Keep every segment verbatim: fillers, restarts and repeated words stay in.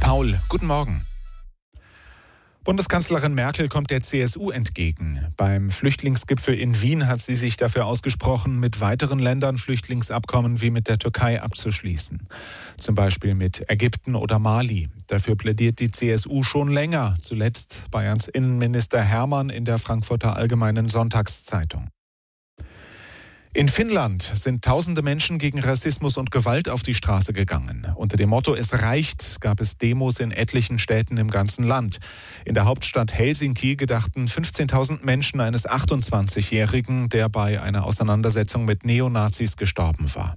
Paul, guten Morgen. Bundeskanzlerin Merkel kommt der C S U entgegen. Beim Flüchtlingsgipfel in Wien hat sie sich dafür ausgesprochen, mit weiteren Ländern Flüchtlingsabkommen wie mit der Türkei abzuschließen. Zum Beispiel mit Ägypten oder Mali. Dafür plädiert die C S U schon länger, zuletzt Bayerns Innenminister Hermann in der Frankfurter Allgemeinen Sonntagszeitung. In Finnland sind tausende Menschen gegen Rassismus und Gewalt auf die Straße gegangen. Unter dem Motto "Es reicht" gab es Demos in etlichen Städten im ganzen Land. In der Hauptstadt Helsinki gedachten fünfzehntausend Menschen eines achtundzwanzigjährigen, der bei einer Auseinandersetzung mit Neonazis gestorben war.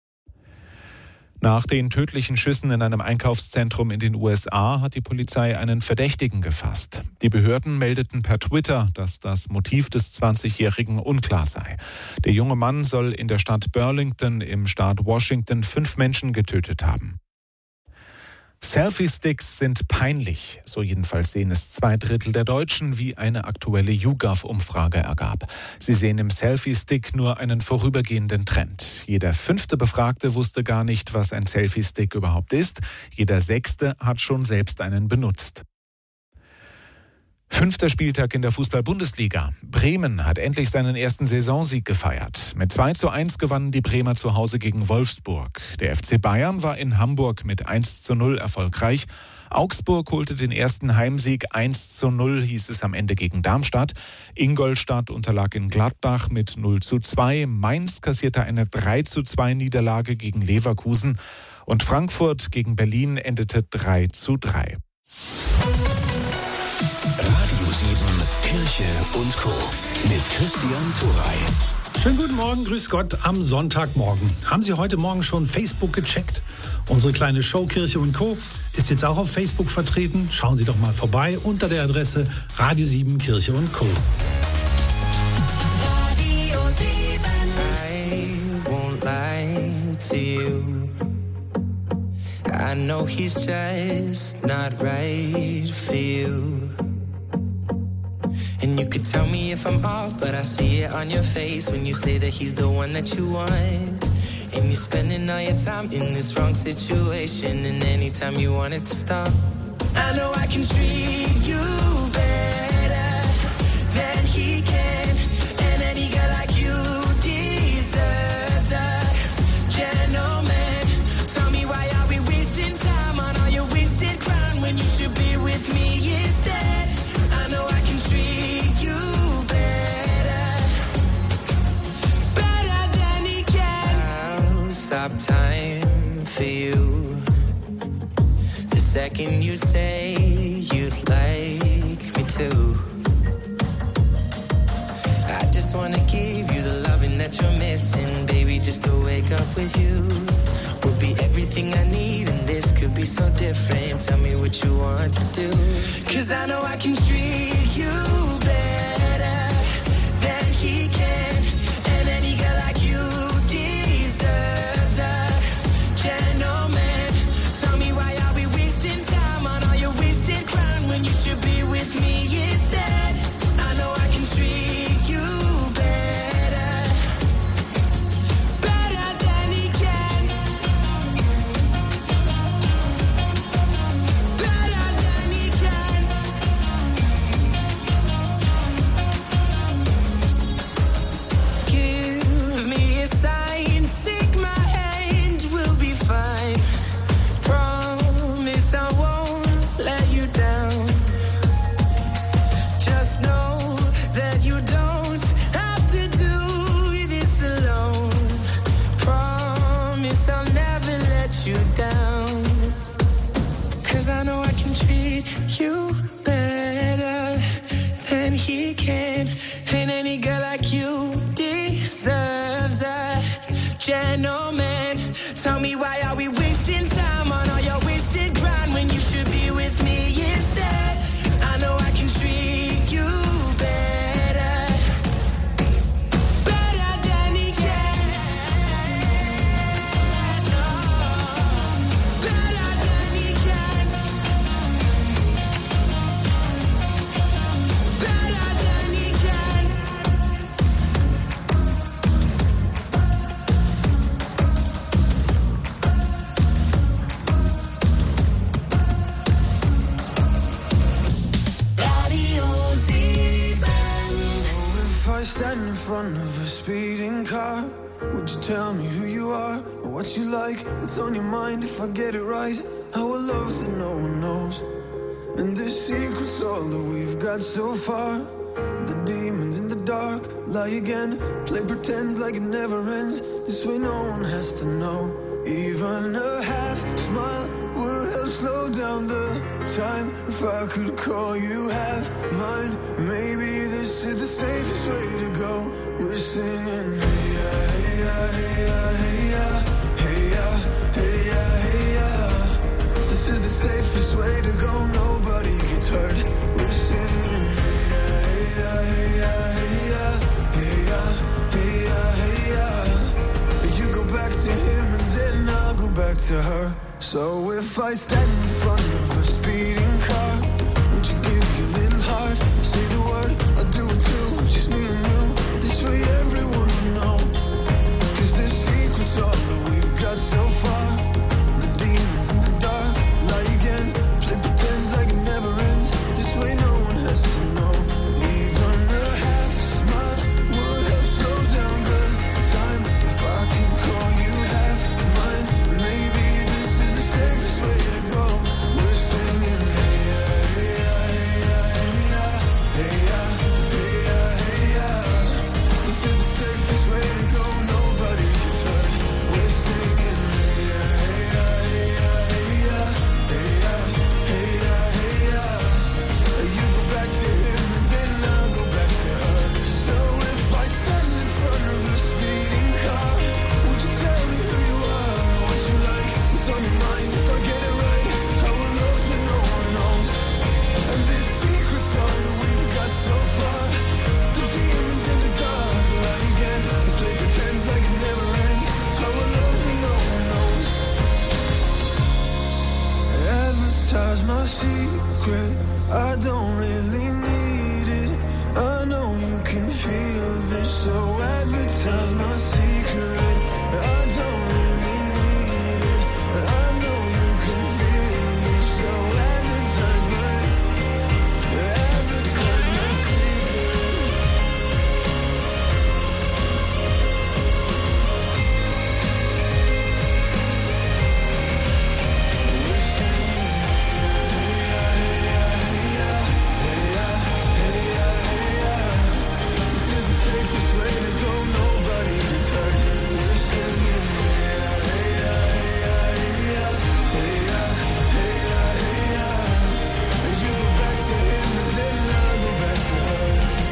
Nach den tödlichen Schüssen in einem Einkaufszentrum in den U S A hat die Polizei einen Verdächtigen gefasst. Die Behörden meldeten per Twitter, dass das Motiv des zwanzigjährigen unklar sei. Der junge Mann soll in der Stadt Burlington im Staat Washington fünf Menschen getötet haben. Selfie-Sticks sind peinlich, so jedenfalls sehen es zwei Drittel der Deutschen, wie eine aktuelle YouGov-Umfrage ergab. Sie sehen im Selfie-Stick nur einen vorübergehenden Trend. Jeder fünfte Befragte wusste gar nicht, was ein Selfie-Stick überhaupt ist. Jeder sechste hat schon selbst einen benutzt. Fünfter Spieltag in der Fußball-Bundesliga. Bremen hat endlich seinen ersten Saisonsieg gefeiert. Mit zwei zu eins gewannen die Bremer zu Hause gegen Wolfsburg. Der F C Bayern war in Hamburg mit eins zu null erfolgreich. Augsburg holte den ersten Heimsieg. eins zu null hieß es am Ende gegen Darmstadt. Ingolstadt unterlag in Gladbach mit null zu zwei. Mainz kassierte eine drei zu zwei Niederlage gegen Leverkusen. Und Frankfurt gegen Berlin endete drei zu drei. Radio sieben, Kirche und Co. mit Christian Thuray. Schönen guten Morgen, grüß Gott am Sonntagmorgen. Haben Sie heute Morgen schon Facebook gecheckt? Unsere kleine Show Kirche und Co. ist jetzt auch auf Facebook vertreten. Schauen Sie doch mal vorbei unter der Adresse Radio sieben, Kirche und Co. Radio sieben. I won't lie to you. I know he's just not right for you. And you could tell me if I'm off, but I see it on your face when you say that he's the one that you want. And you're spending all your time in this wrong situation, and anytime you want it to stop, I know I can treat you better than he can. And any girl like you deserves a gentleman. Tell me, why are we wasting time on all your wasted crown when you should be with me instead? I know I can treat you better, better than he can. I'll stop time for you the second you say you'd like me to. I just wanna give you the loving that you're missing, baby, just to wake up with you would be everything I need, and this could be so different. Tell me what you want to do, 'cause I know I can treat you better than he can. And any girl like you deserves a gentleman. Tell me, why are we wasting time on all your wasted crown when you should be with me instead? I know I can treat you better, better than he can, better than he can. Give me a sign, take my hand, we'll be fine. Promise I won't let you down. Just know that you don't have to do this alone. Promise I'll never let you down. 'Cause I know I can treat you better than he can. And any girl like you deserves a gentleman. Tell me, why are we wasting time on all your wasted grind when you should be with me instead? I know I can treat you better, better than he can. No, better than he can, better than he can. speeding car. Would you tell me who you are, or what you like, what's on your mind if I get it right? Our love that no one knows, and this secret's all that we've got so far. The demons in the dark lie again, play pretend like it never ends. This way no one has to know. Even a half smile would help slow down the time. If I could call you half mine, maybe this is the safest way to go. We're singing hey ya, hey ya, hey ya, hey ya, hey ya, hey ya, hey ya. This is the safest way to go, nobody gets hurt. We're singing hey ya, hey ya, hey ya, hey ya, hey ya, hey ya, hey ya. You go back to him and then I'll go back to her. So if I stand in front of a speeding car, would you give your little heart, say the word, I'll do it too, just me and you. This way everyone will know, cause this secret's all that we've got so far. The demons in the dark lie again, play pretend like it never ends. This way no one has to know. Even a half smile would help slow down the time. If I could call you half mine, maybe this is the safest way to go. We're singing hey ya, hey ya, hey ya, hey ya, hey ya, hey ya. This is the safest way to go, nobody gets hurt. We're singing hey ya, hey ya, hey ya, hey ya, hey ya, hey ya, hey ya. You go back to him and then I'll go back to her. So if I stand in front of a speeding car, would you tell me who you are, what you like, what's on your mind? If I get it right, I will love you, no one knows. And this secret's all that we've got so far. The demons in the dark lie again, they play pretend like it never ends. I will love you, no one knows. Advertise my secret, I don't really need it. I know you can feel this, so advertise my secret. I don't really need it. I know you can feel this, so advertise my, advertise my secret. We're singing hey ya, hey ya, hey ya, hey ya, hey ya, hey ya. This is the safest way to go, nobody gets hurt. We're singing hey ya, hey ya, hey ya, hey ya, hey ya, hey ya, hey ya. You go back to him and then I'll go back to her.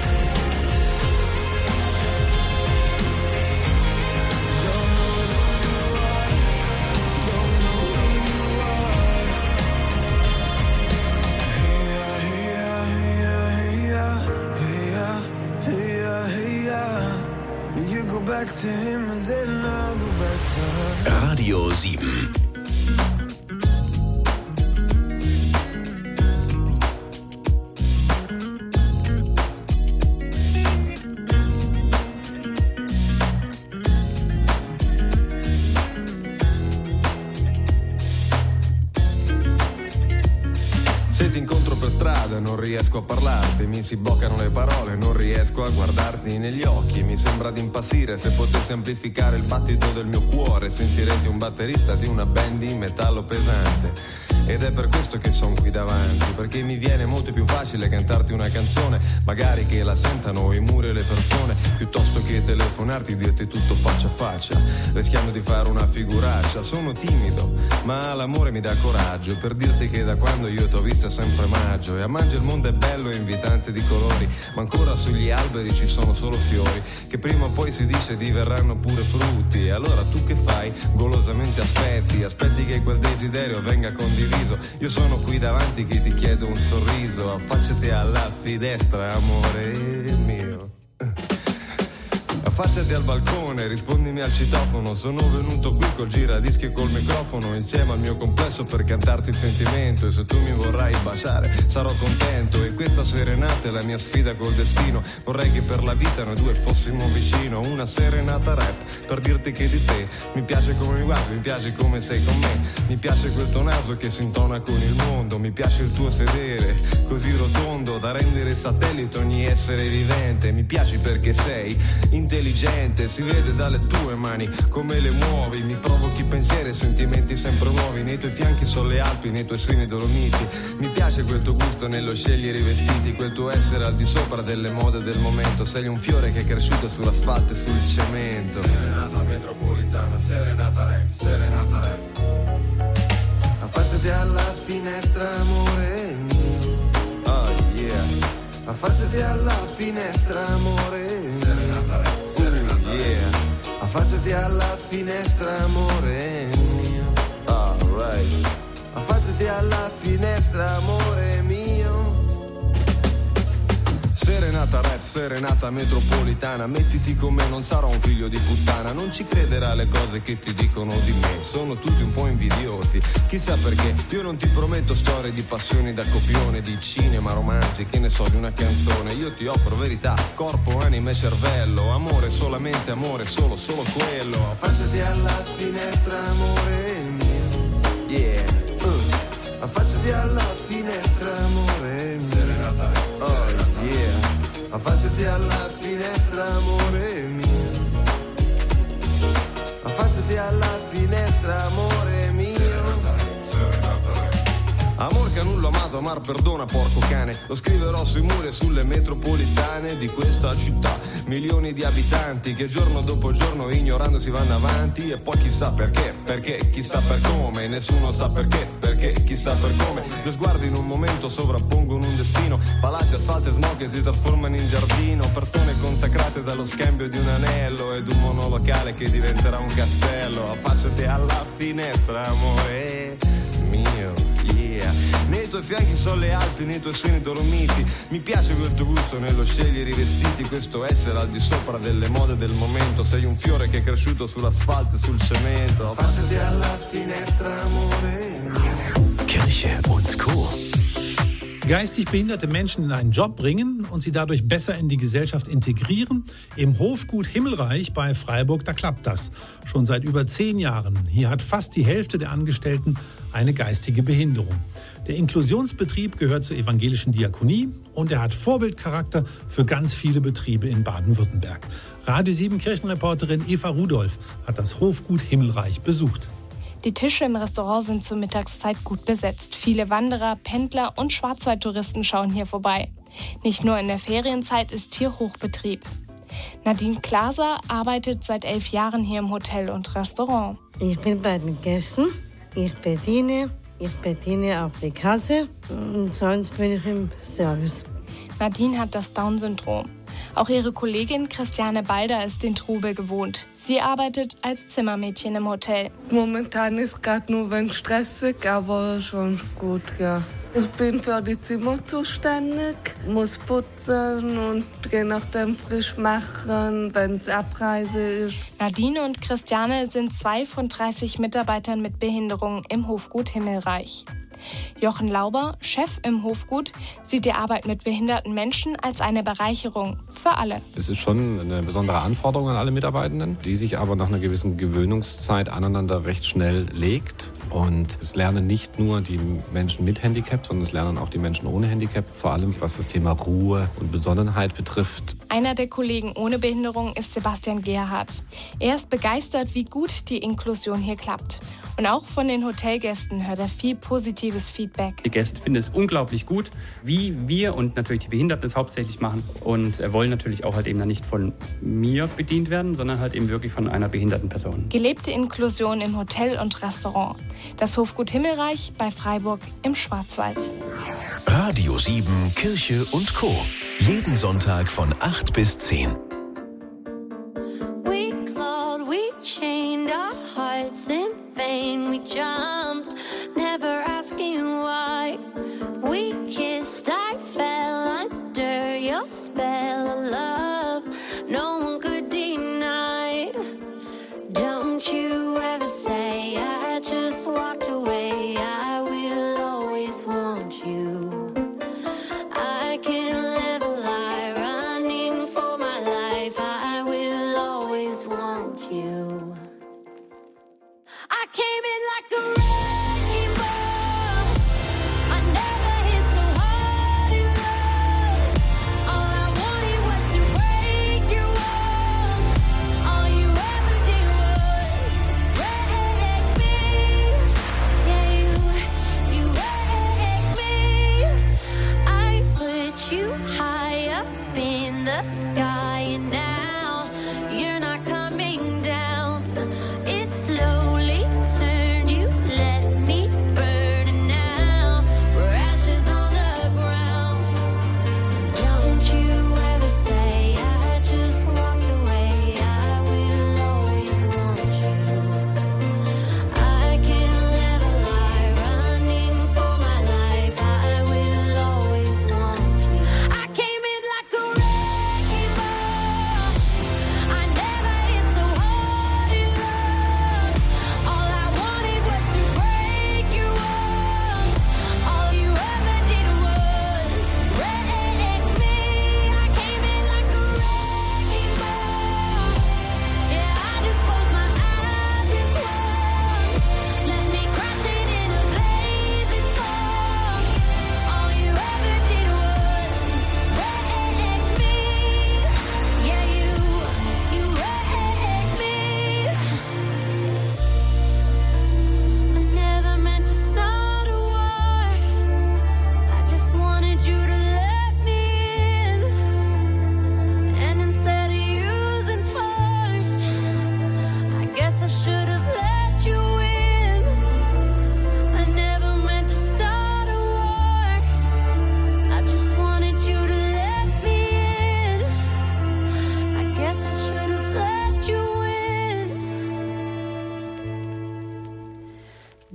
Don't know who you are, don't know who you are. Hey ya, hey ya, hey ya, hey ya, hey ya, hey ya. You go back to him and then I'll go back to her. Radio sieben. Se ti incontro per strada non riesco a parlarti, mi si bloccano le parole, non riesco a guardarti negli occhi. Mi sembra di impazzire, se potessi amplificare il battito del mio cuore sentirete un batterista di una band di metallo pesante. Ed è per questo che son qui davanti, perché mi viene molto più facile cantarti una canzone, magari che la sentano i muri e le persone, piuttosto che telefonarti e dirti tutto faccia a faccia, rischiando di fare una figuraccia. Sono timido, ma l'amore mi dà coraggio per dirti che da quando io t'ho vista è sempre maggio, e a maggio il mondo è bello e invitante di colori, ma ancora sugli alberi ci sono solo fiori, che prima o poi si dice diverranno pure frutti. E allora tu che fai? Golosamente aspetti, aspetti che quel desiderio venga condiviso. Io sono qui davanti che ti chiedo un sorriso, affacciati alla finestra, amore mio. Affacciati al balcone, rispondimi al citofono. Sono venuto qui col giradischi e col microfono, insieme al mio complesso per cantarti il sentimento. E se tu mi vorrai baciare sarò contento. E questa serenata è la mia sfida col destino. Vorrei che per la vita noi due fossimo vicino. Una serenata rap per dirti che di te mi piace come mi guardi, mi piace come sei con me, mi piace quel tuo naso che si intona con il mondo, mi piace il tuo sedere così rotondo da rendere satellite ogni essere vivente. Mi piaci perché sei intelligente, intelligente, si vede dalle tue mani come le muovi, mi provochi pensieri e sentimenti sempre nuovi, nei tuoi fianchi sono le Alpi, nei tuoi seni Dolomiti, mi piace quel tuo gusto nello scegliere i vestiti, quel tuo essere al di sopra delle mode del momento, sei un fiore che è cresciuto sull'asfalto e sul cemento. Serenata metropolitana, serenata rap, serenata rap. Affacciati alla finestra, amore mio. Oh yeah. Affacciati alla finestra, amore mio. Serenata rap, serenata uh, yeah. Affacciati alla finestra, amore mio. Alright. Affacciati alla finestra, amore mio. Serenata rap, serenata metropolitana, mettiti con me, non sarò un figlio di puttana, non ci crederà alle cose che ti dicono di me, sono tutti un po' invidiosi, chissà perché, io non ti prometto storie di passioni da copione, di cinema, romanzi, che ne so, di una canzone, io ti offro verità, corpo, anima e cervello, amore, solamente amore, solo, solo quello. Affacciati alla finestra, amore mio. Yeah. uh. Affacciati alla finestra, amore mio. Serenata rap. Oh yeah. Affacciati alla finestra, amore mio. Affacciati alla finestra, amore mio. Amor che nulla amato, amar perdona, porco cane. Lo scriverò sui muri e sulle metropolitane di questa città. Milioni di abitanti che giorno dopo giorno ignorando si vanno avanti. E poi chissà perché, perché, chissà per come. Nessuno sa perché, perché, chissà per come. Due sguardi in un momento sovrappongono un destino. Palazzi, asfalto e smog che si trasformano in giardino. Persone consacrate dallo scambio di un anello ed un monolocale che diventerà un castello. Affacciati alla finestra, amore mio. Yeah. Nei tuoi fianchi sono le Alpi, nei tuoi seni Dolomiti. Mi piace quel tuo gusto nello scegliere i vestiti, questo essere al di sopra delle mode del momento. Sei un fiore che è cresciuto sull'asfalto e sul cemento. Affacciati alla finestra, amore mio. Kirche und Co. Geistig behinderte Menschen in einen Job bringen und sie dadurch besser in die Gesellschaft integrieren. Im Hofgut Himmelreich bei Freiburg, da klappt das. Schon seit über zehn Jahren. Hier hat fast die Hälfte der Angestellten eine geistige Behinderung. Der Inklusionsbetrieb gehört zur evangelischen Diakonie und er hat Vorbildcharakter für ganz viele Betriebe in Baden-Württemberg. Radio sieben Kirchenreporterin Eva Rudolph hat das Hofgut Himmelreich besucht. Die Tische im Restaurant sind zur Mittagszeit gut besetzt. Viele Wanderer, Pendler und Schwarzwaldtouristen schauen hier vorbei. Nicht nur in der Ferienzeit ist hier Hochbetrieb. Nadine Glaser arbeitet seit elf Jahren hier im Hotel und Restaurant. Ich bin bei den Gästen, ich bediene, ich bediene auch die Kasse und sonst bin ich im Service. Nadine hat das Down-Syndrom. Auch ihre Kollegin Christiane Balder ist den Trubel gewohnt. Sie arbeitet als Zimmermädchen im Hotel. Momentan ist gerade nur ein wenig stressig, aber schon gut, ja. Ich bin für die Zimmer zuständig, muss putzen und je nachdem frisch machen, wenn es Abreise ist. Nadine und Christiane sind zwei von dreißig Mitarbeitern mit Behinderung im Hofgut Himmelreich. Jochen Lauber, Chef im Hofgut, sieht die Arbeit mit behinderten Menschen als eine Bereicherung für alle. Es ist schon eine besondere Anforderung an alle Mitarbeitenden, die sich aber nach einer gewissen Gewöhnungszeit aneinander recht schnell legt. Und es lernen nicht nur die Menschen mit Handicap, sondern es lernen auch die Menschen ohne Handicap, vor allem was das Thema Ruhe und Besonnenheit betrifft. Einer der Kollegen ohne Behinderung ist Sebastian Gerhardt. Er ist begeistert, wie gut die Inklusion hier klappt. Und auch von den Hotelgästen hört er viel positives Feedback. Die Gäste finden es unglaublich gut, wie wir und natürlich die Behinderten es hauptsächlich machen. Und wollen natürlich auch halt eben dann nicht von mir bedient werden, sondern halt eben wirklich von einer behinderten Person. Gelebte Inklusion im Hotel und Restaurant. Das Hofgut Himmelreich bei Freiburg im Schwarzwald. Radio sieben Kirche und Co. Jeden Sonntag von acht bis zehn. We clawed, we chained our hearts in vain. We jumped, never asking why. We kissed, I fell under your spell of love. No one could deny. Don't you ever say I just walked away. I will always want you. I can't live a lie, running for my life. I will always want you. I came in like a wrecking ball. I never hit so hard in love. All I wanted was to break your walls.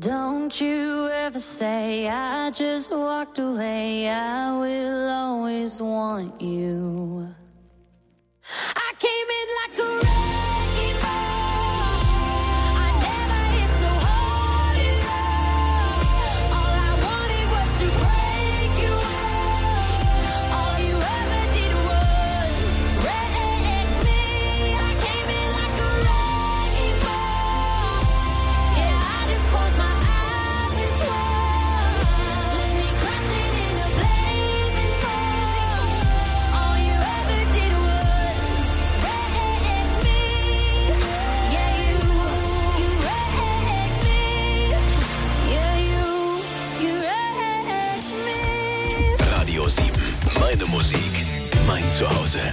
Don't you ever say I just walked away. I will always want you. I came in like a wrecking ball. I never hit so hard in love. All I wanted was to break you off. All you ever did was wreck me. I came in like a wrecking ball. Yeah, I just closed my eyes and swore. Let me crashing in a blazing fall. All you ever did was wreck me. Yeah, you, you wrecked me. Yeah, you, you wrecked me. Radio sieben. Meine Musik. Mein Zuhause.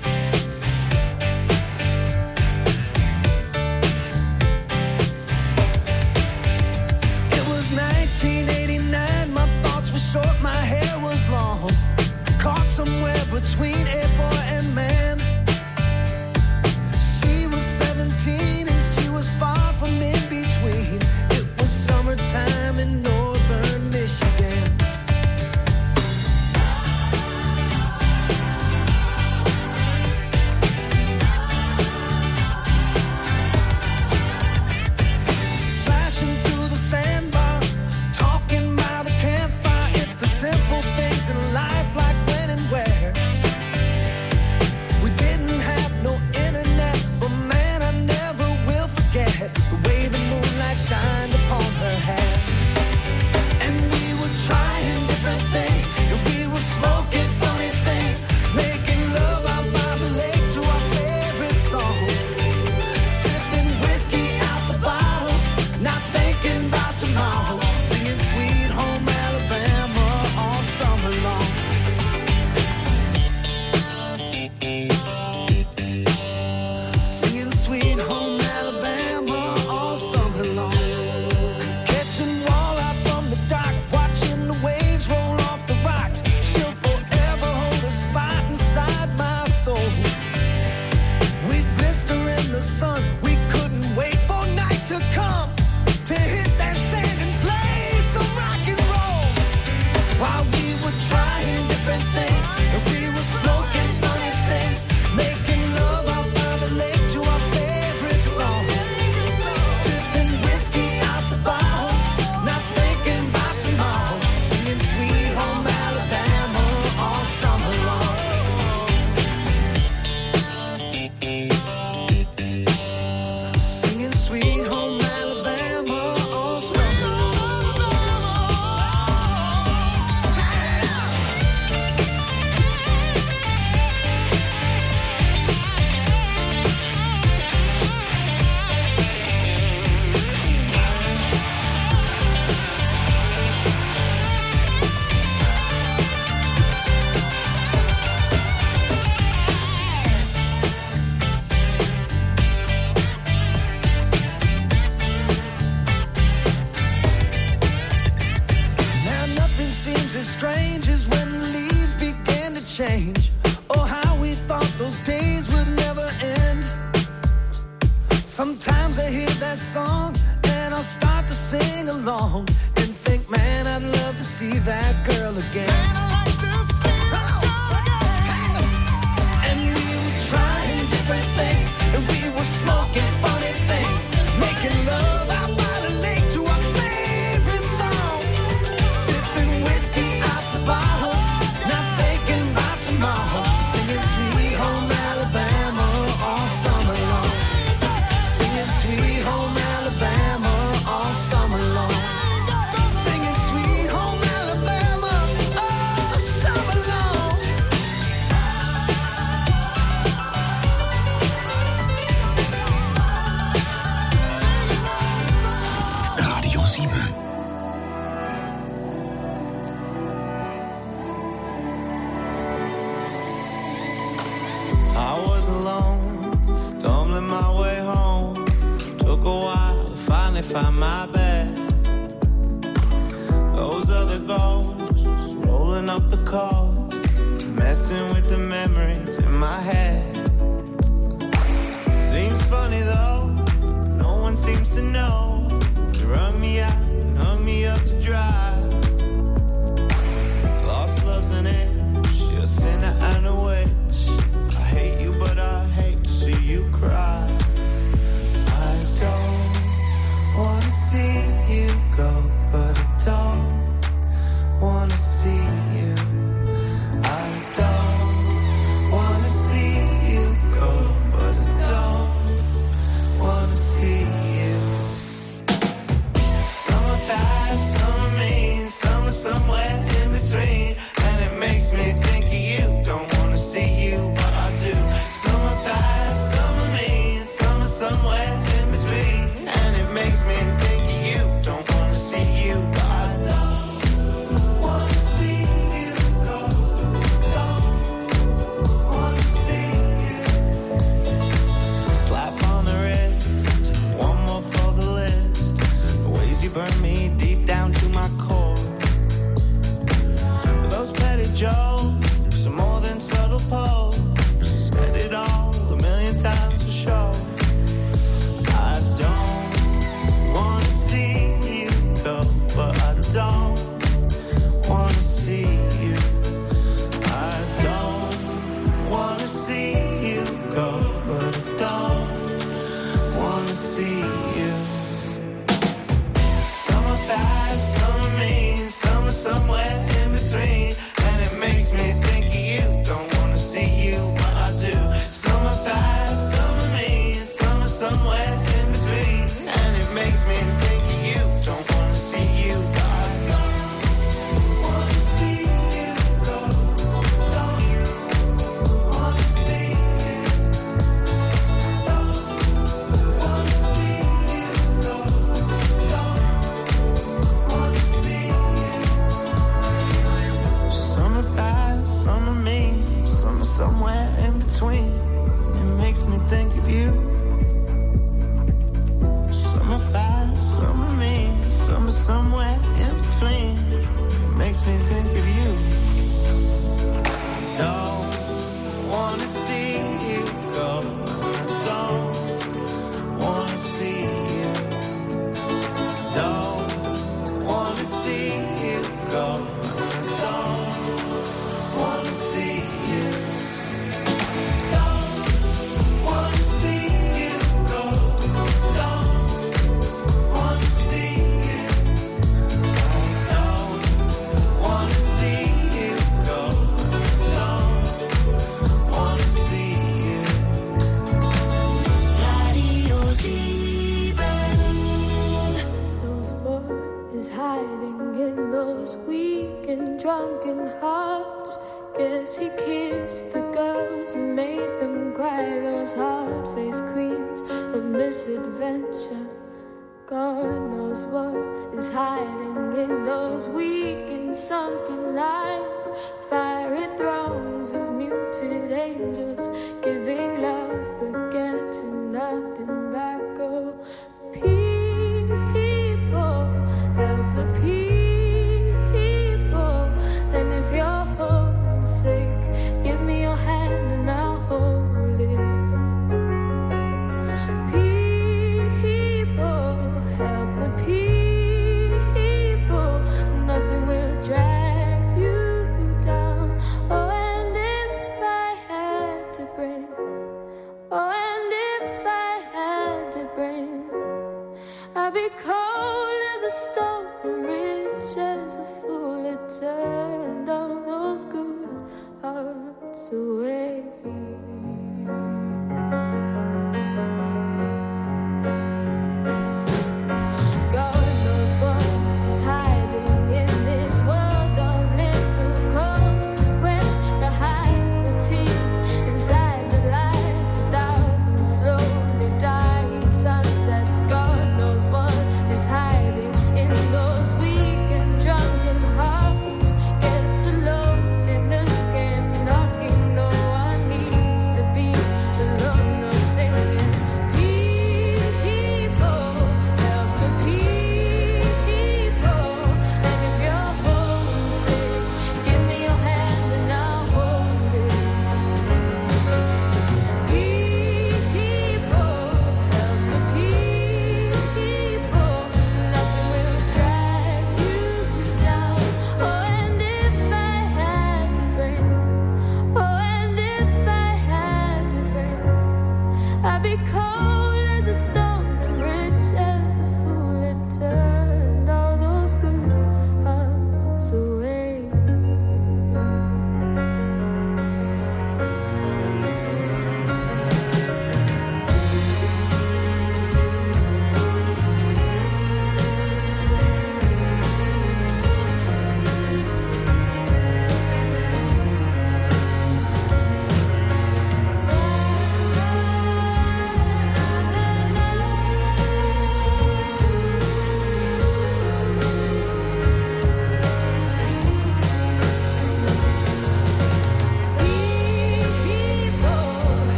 It was nineteen eighty-nine, my thoughts were short, my hair was long. Caught somewhere between a boy and man. She was seventeen and she was far from in between. It was summertime in northern Michigan. Splashing through the sandbar, talking by the campfire. It's the simple things in life, like when and where. We didn't have no internet, but man, I never will forget the way the moonlight shined upon her hair. And we were trying different things, and we were smoking funny things, making love out by the lake to our favorite song. Sipping whiskey out the bottle, not thinking about tomorrow. Singing Sweet Home Alabama all summer long. Singing Sweet Home Alabama all summer long. Catching walleye from the dock, watching the waves roll off the rocks. She'll forever hold a spot inside my soul. We'd blister in the sun, we couldn't wait for night to come to hit that sand and play some rock and roll. While we were trying different things, and we were smoking funny things, making love out by the lake to our favorite song. Sipping whiskey out the bottle, not thinking about tomorrow. Singing Sweet Home Alabama all summer long. Singing Sweet Home Alabama all summer long. Now nothing seems as strange as when the leaves begin to change. Oh, how we thought those days would never end. Sometimes I hear that song and I'll start to sing along and think, man, I'd love to see that girl again. And we were trying different things, and we were smoking funny things, making love out by the lake to our favorite songs. Sipping whiskey out the bottle, not thinking about tomorrow. Singing Sweet Home Alabama all summer long. Singing Sweet Home Alabama all summer long. Singing Sweet Home Alabama all summer long. Radio sieben. I was alone, stumbling my way home. Took a while to finally find my bed. Those other ghosts rolling up the coast, messing with the memories in my head. Seems funny though, no one seems to know. You rung me out fast, some are mean, some are somewhere in between. And it makes me think of you, don't wanna see you, but I do. Some are fast, some are mean, some are somewhere in between. And it makes me think of you, don't wanna see you, but I don't wanna see you go. Don't wanna see you. Slap on the wrist, one more for the list. The ways you burn me deep down to my core. Those petty jokes are more than subtle pose. Said it all a million times for sure. I don't wanna see you go, but I don't wanna see you. I don't wanna see you go, but I don't wanna see you. Some are fast, some are mean, some are somewhere in between. And it makes me think of you, don't wanna see you, but I do. Some are fast, some are mean, some are somewhere in between. And it makes me think of you, don't wanna see you, but I don't wanna see you go. Don't wanna see you. Don't wanna see you go. Don't wanna see you. Some are fast, some are mean, some are somewhere in between. It makes me think of you. Some are fast, some are mean, some are somewhere in between. It makes me think of you. Don't wanna see you go. Don't wanna see you. Don't wanna see you go. Don't wanna see you. Don't wanna see you go. Don't wanna see you. I don't wanna see you go. Don't wanna see you. Radio Sieben. Knows what is hiding in those weak and drunken hearts. Guess he kissed the girls and made them cry. Those hard-faced queens of misadventure. God knows what is hiding in those weak and sunken lines. Fiery thrones of muted angels, giving love but getting nothing back. Oh, people, help the people. And if you're homesick, give me your hand and I'll hold it. People, help the people. Nothing will drag you down. Oh, and if I had to bring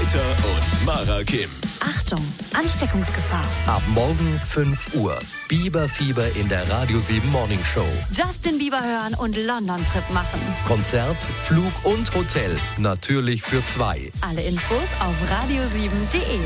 Peter und Mara Kim. Achtung, Ansteckungsgefahr. Ab morgen fünf Uhr. Biberfieber in der Radio sieben Morning Show. Justin Bieber hören und London-Trip machen. Konzert, Flug und Hotel. Natürlich für zwei. Alle Infos auf radio sieben punkt de.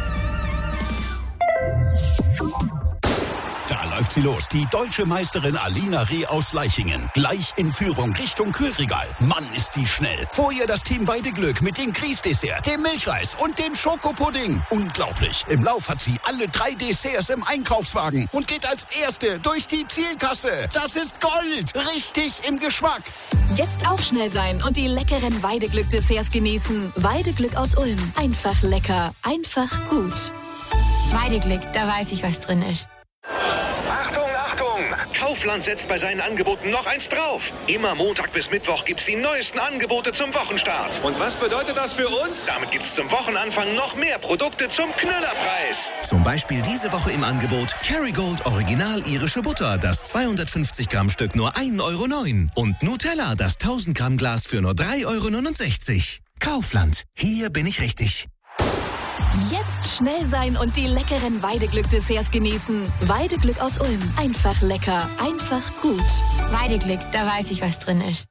Da läuft sie los, die deutsche Meisterin Alina Reh aus Leichingen. Gleich in Führung Richtung Kühlregal. Mann, ist die schnell. Vor ihr das Team Weideglück mit dem Grießdessert, dem Milchreis und dem Schokopudding. Unglaublich. Im Lauf hat sie alle drei Desserts im Einkaufswagen und geht als Erste durch die Zielkasse. Das ist Gold. Richtig im Geschmack. Jetzt auch schnell sein und die leckeren Weideglück-Desserts genießen. Weideglück aus Ulm. Einfach lecker. Einfach gut. Weideglück, da weiß ich, was drin ist. Achtung, Achtung! Kaufland setzt bei seinen Angeboten noch eins drauf. Immer Montag bis Mittwoch gibt's die neuesten Angebote zum Wochenstart. Und was bedeutet das für uns? Damit gibt's zum Wochenanfang noch mehr Produkte zum Knüllerpreis. Zum Beispiel diese Woche im Angebot Kerrygold Original irische Butter, das zweihundertfünfzig Gramm Stück nur ein Euro neun. Und Nutella, das tausend Gramm Glas für nur drei Euro neunundsechzig. Kaufland, hier bin ich richtig. Jetzt schnell sein und die leckeren Weideglück-Desserts genießen. Weideglück aus Ulm. Einfach lecker. Einfach gut. Weideglück, da weiß ich, was drin ist.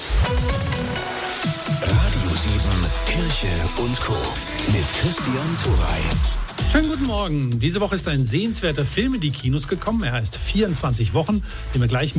Radio sieben, Kirche und Co. mit Christian Turrey. Schönen guten Morgen. Diese Woche ist ein sehenswerter Film in die Kinos gekommen. Er heißt vierundzwanzig Wochen, den wir gleich